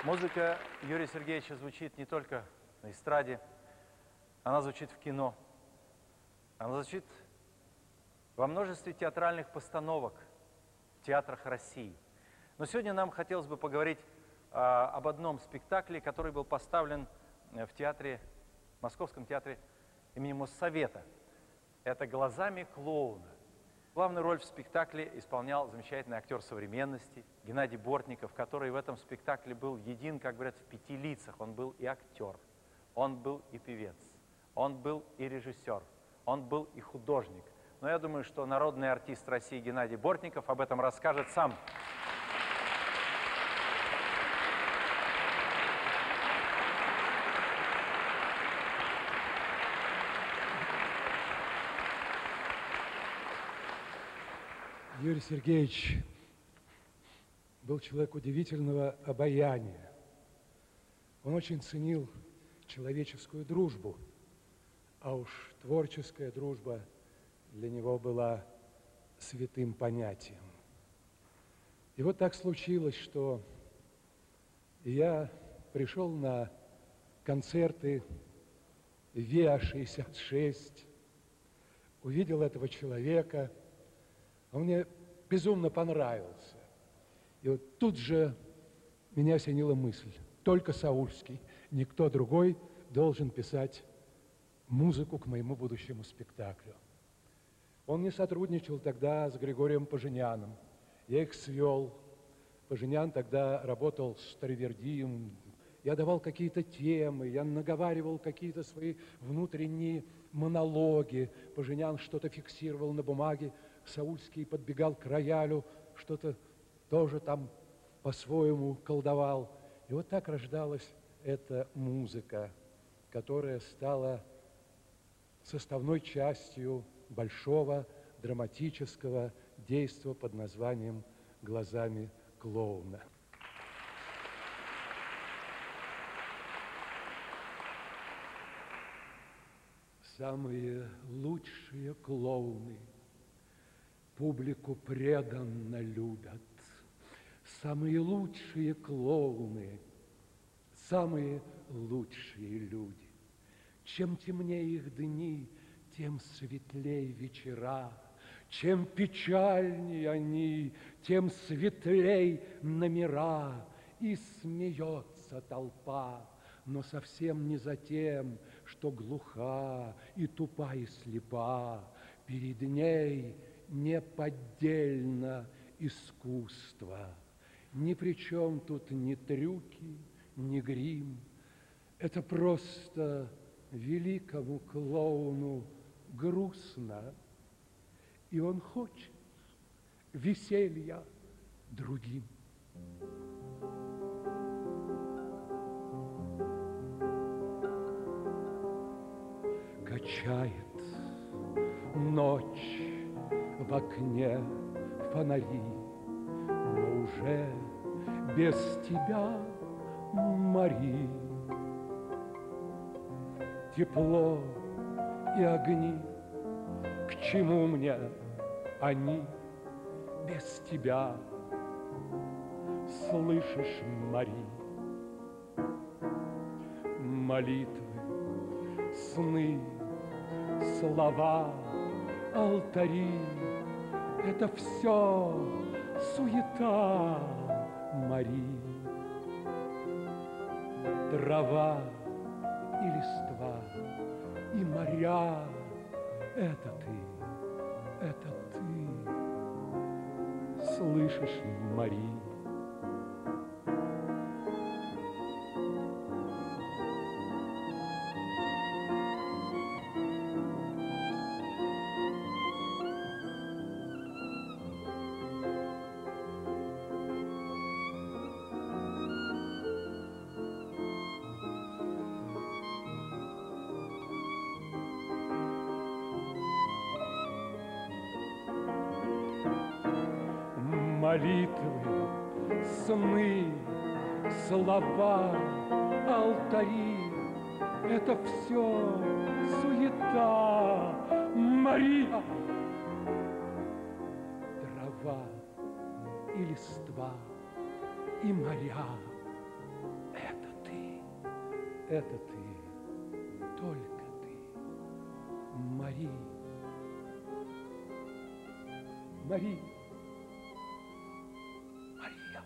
Музыка Юрия Сергеевича звучит не только на эстраде, она звучит в кино, она звучит во множестве театральных постановок в театрах России. Но сегодня нам хотелось бы поговорить об одном спектакле, который был поставлен в театре, Московском театре имени Моссовета. Это «Глазами клоуна». Главную роль в спектакле исполнял замечательный актер современности Геннадий Бортников, который в этом спектакле был един, как говорят, в 5 лицах. Он был и актер, он был и певец, он был и режиссер, он был и художник. Но я думаю, что народный артист России Геннадий Бортников об этом расскажет сам. Юрий Сергеевич был человек удивительного обаяния. Он очень ценил человеческую дружбу, а уж творческая дружба для него была святым понятием. И вот так случилось, что я пришел на концерты ВИА-66, увидел этого человека. Он мне безумно понравился. И вот тут же меня осенила мысль: только Саульский, никто другой должен писать музыку к моему будущему спектаклю. Он не сотрудничал тогда с Григорием Поженяном. Я их свел. Поженян тогда работал с Таривердием. Я давал какие-то темы, я наговаривал какие-то свои внутренние монологи. Поженян что-то фиксировал на бумаге. Саульский подбегал к роялю, что-то тоже там по-своему колдовал. И вот так рождалась эта музыка, которая стала составной частью большого драматического действа под названием «Глазами клоуна». Самые лучшие клоуны публику преданно любят. Самые лучшие клоуны, самые лучшие люди. Чем темнее их дни, тем светлей вечера. Чем печальнее они, тем светлей номера. И смеется толпа, но совсем не за тем, что глуха и тупа и слепа. Перед ней неподдельно искусство. Ни при чем тут ни трюки, ни грим. Это просто великому клоуну грустно, и он хочет веселья другим. Качает ночь в окне фонари, но уже без тебя, Мари. Тепло и огни, к чему мне они без тебя? Слышишь, Мари? Молитвы, сны, слова, алтари — это все суета, Мари. Трава и листва, и моря — это ты, слышишь, Мари? Молитвы, сны, слова, алтари — это все суета, Мария. Трава и листва, и моря это ты, только ты, Мария. Мария. Мария.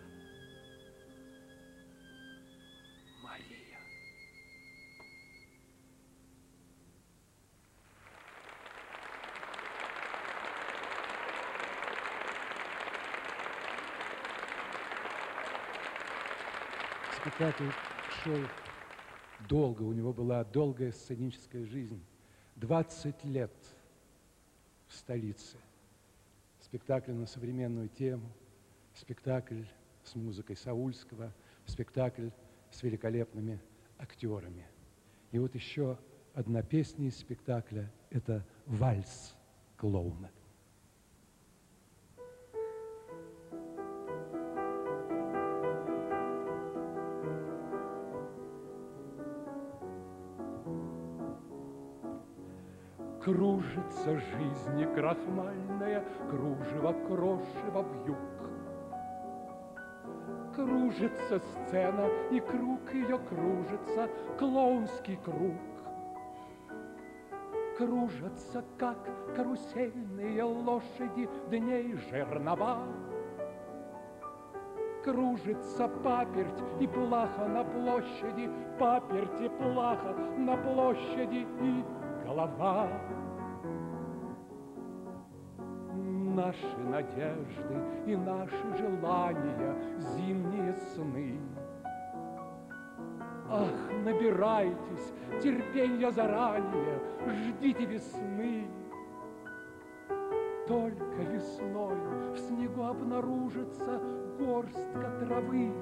Мария. Спектакль шел долго, у него была долгая сценическая жизнь. 20 лет в столице. Спектакль на современную тему, спектакль с музыкой Саульского, спектакль с великолепными актерами. И вот еще одна песня из спектакля – это «Вальс клоуна». Кружится жизнь крахмальная, кружево крошево вьюг. Кружится сцена, и круг ее кружится, клоунский круг. Кружатся, как карусельные лошади, дней жернова. Кружится паперть и плаха на площади, паперть и плаха на площади и голова. Наши надежды и наши желания, зимние сны. Ах, набирайтесь терпенья заранее, ждите весны. Только весною в снегу обнаружится горстка травы.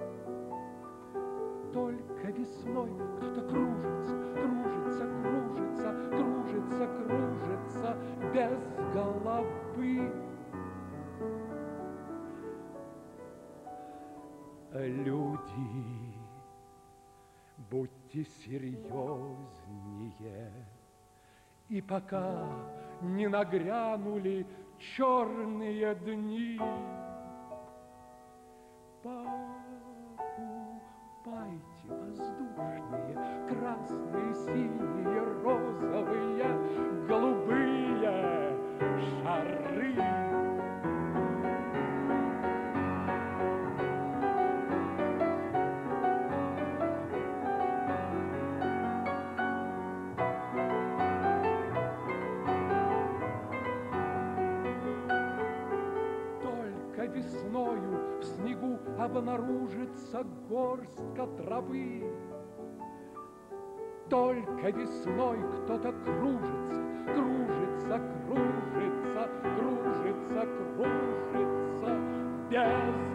Только весной кто-то кружится, кружится, кружится, кружится, кружится без головы. Люди, будьте серьезнее, и пока не нагрянули черные дни, покупайте воздушные, красные, синие, розовые, голубые шары. Весною в снегу обнаружится горстка травы. Только весной кто-то кружится, кружится, кружится, кружится, кружится без